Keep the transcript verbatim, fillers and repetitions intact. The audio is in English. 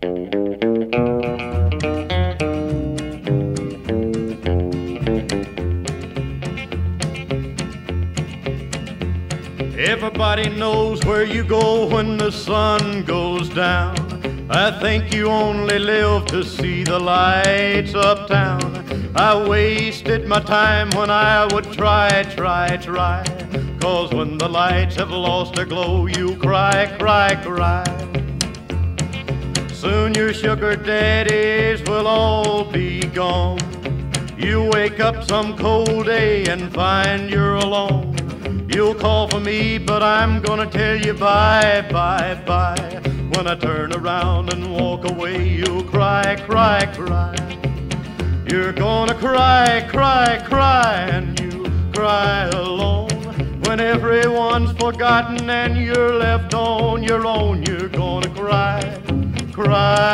Everybody knows where you go when the sun goes down. I think you only live to see the lights uptown. I wasted my time when I would try, try, try. 'Cause when the lights have lost their glow, you cry, cry, cry. Soon your sugar daddies will all be gone. You wake up some cold day and find you're alone. You'll call for me, but I'm gonna tell you bye, bye, bye. When I turn around and walk away, you'll cry, cry, cry. You're gonna cry, cry, cry, and you cry alone. When everyone's forgotten and you're left on your own, you're gonna cry, cry.